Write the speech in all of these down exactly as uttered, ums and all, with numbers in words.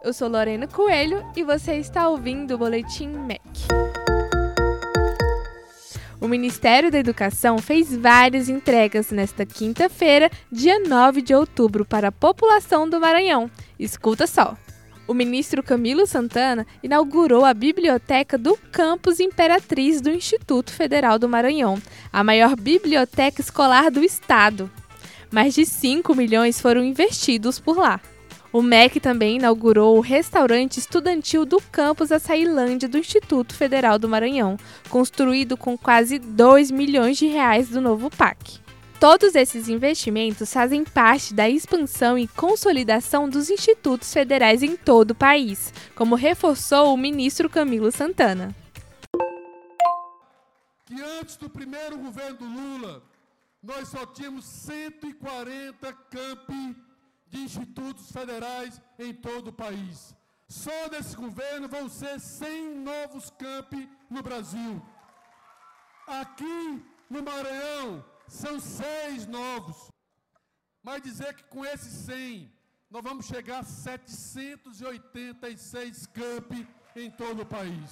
eu sou Lorena Coelho e você está ouvindo o Boletim M E C. O Ministério da Educação fez várias entregas nesta quinta-feira, dia nove de outubro, para a população do Maranhão. Escuta só! O ministro Camilo Santana inaugurou a biblioteca do Campus Imperatriz do Instituto Federal do Maranhão, a maior biblioteca escolar do estado. Mais de cinco milhões foram investidos por lá. O M E C também inaugurou o restaurante estudantil do campus Açailândia do Instituto Federal do Maranhão, construído com quase dois milhões de reais do novo P A C. Todos esses investimentos fazem parte da expansão e consolidação dos institutos federais em todo o país, como reforçou o ministro Camilo Santana. Que antes do primeiro governo do Lula, nós só tínhamos cento e quarenta campi de institutos federais em todo o país. Só nesse governo vão ser cem novos campi no Brasil. Aqui no Maranhão, são seis novos. Mas dizer que com esses cem, nós vamos chegar a setecentos e oitenta e seis campi em todo o país.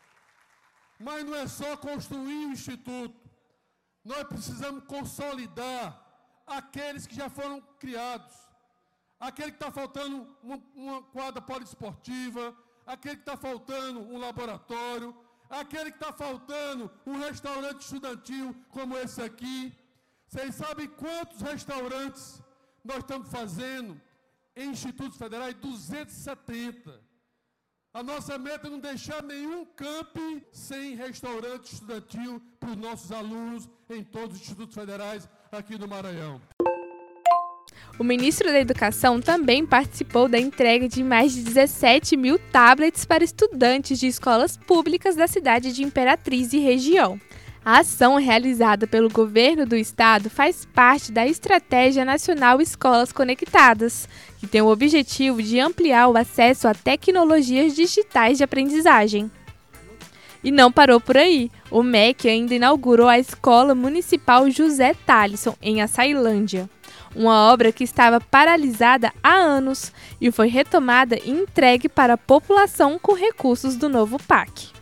Mas não é só construir um instituto. Nós precisamos consolidar aqueles que já foram criados. Aquele que está faltando uma, uma quadra poliesportiva, aquele que está faltando um laboratório, aquele que está faltando um restaurante estudantil como esse aqui. Vocês sabem quantos restaurantes nós estamos fazendo em institutos federais? duzentos e setenta. A nossa meta é não deixar nenhum campi sem restaurante estudantil para os nossos alunos em todos os institutos federais aqui no Maranhão. O ministro da Educação também participou da entrega de mais de dezessete mil tablets para estudantes de escolas públicas da cidade de Imperatriz e região. A ação realizada pelo governo do estado faz parte da Estratégia Nacional Escolas Conectadas, que tem o objetivo de ampliar o acesso a tecnologias digitais de aprendizagem. E não parou por aí. O M E C ainda inaugurou a Escola Municipal José Talisson, em Açailândia, uma obra que estava paralisada há anos e foi retomada e entregue para a população com recursos do novo P A C.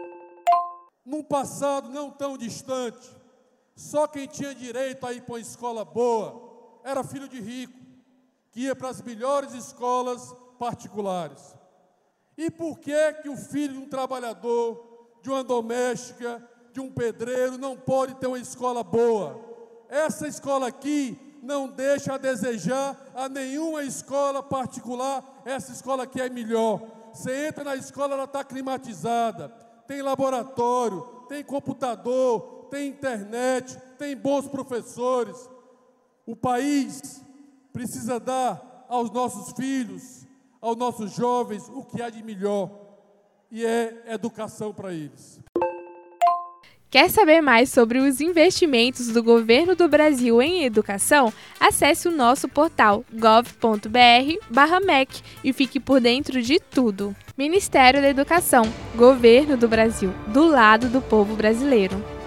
Num passado não tão distante, só quem tinha direito a ir para uma escola boa era filho de rico, que ia para as melhores escolas particulares. E por que que o filho de um trabalhador, de uma doméstica, de um pedreiro não pode ter uma escola boa? Essa escola aqui não deixa a desejar a nenhuma escola particular. Essa escola aqui é melhor. Você entra na escola, ela está climatizada, tem laboratório, tem computador, tem internet, tem bons professores. O país precisa dar aos nossos filhos, aos nossos jovens, o que há de melhor, e é educação para eles. Quer saber mais sobre os investimentos do governo do Brasil em educação? Acesse o nosso portal gov ponto br barra M E C e fique por dentro de tudo. Ministério da Educação, Governo do Brasil, do lado do povo brasileiro.